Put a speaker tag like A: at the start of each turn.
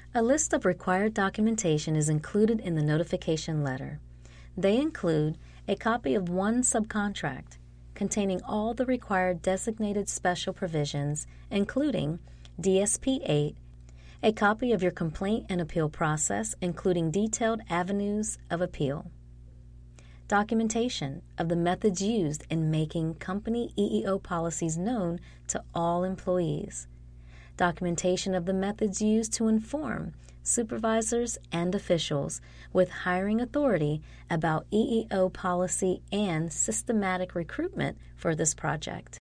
A: A list of required documentation is included in the notification letter. They include a copy of one subcontract containing all the required designated special provisions, including DSP 8, a copy of your complaint and appeal process, including detailed avenues of appeal, documentation of the methods used in making company EEO policies known to all employees, documentation of the methods used to inform supervisors and officials with hiring authority about EEO policy and systematic recruitment for this project.